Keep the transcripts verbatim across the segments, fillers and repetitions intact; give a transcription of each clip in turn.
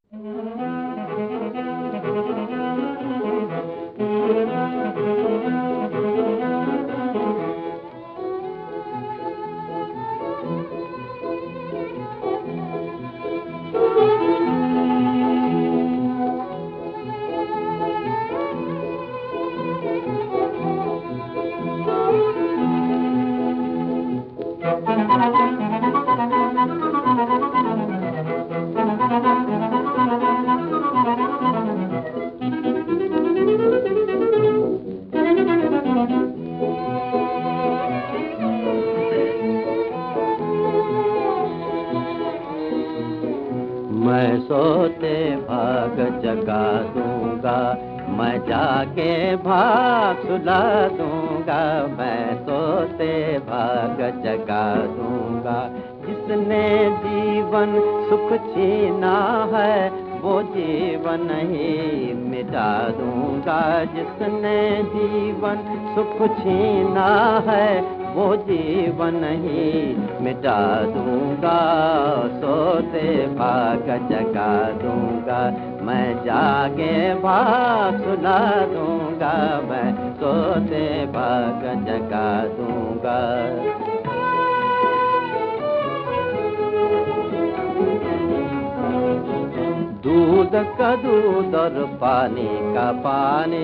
मैं सोते भाग जगा दूंगा, मैं जाके भाग सुला दूंगा। मैं सोते भाग जगा दूंगा। जिसने जीवन सुख छीना है वो जीवन ही मिटा दूंगा। जिसने जीवन सुख छीना है वो जीवन ही मिटा दूंगा। सोते भाग जगा दूंगा, मैं जागे भाग सुला दूंगा। मैं सोते भाग जगा दूंगा। दूध का दूध और पानी का पानी,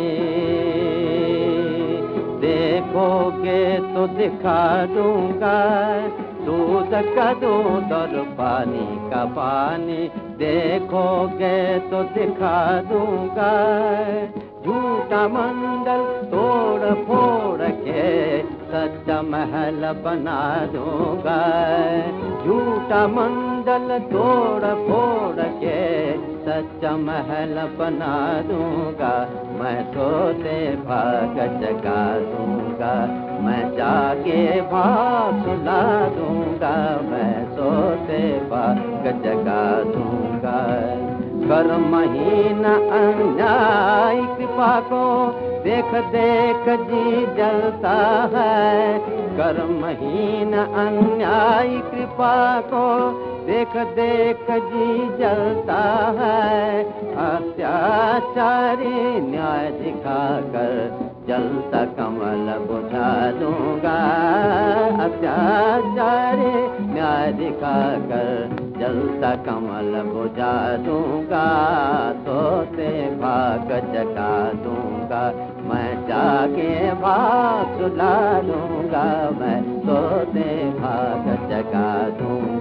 देखोगे तो दिखा दूंगा। दूध का दूध और पानी का पानी, देखोगे तो दिखा दूंगा। झूठा मंडल तोड़ फोड़ के सच्चा महल बना दूंगा। झूठा मंडल तोड़ फोड़ के सच्चा महल बना दूंगा। मैं सोते भाग जगा दूंगा, मैं जागे भाग सुला दूंगा। मैं सोते भाग जगा दूंगा। कर महीना अन्याय कृपा को देख देख जी जलता है। कर महीना अन्याय कृपा को देख देख जी जलता है। अत्याचारी न्याय दिखाकर जलता कमल बुझा दूंगा। अत्याचारी न्याय दिखाकर जलता कमल बुझा दूंगा। सोते भाग जगा दूंगा, मैं जागे भाग सुला दूंगा। मैं सोते भाग जगा दूंगा।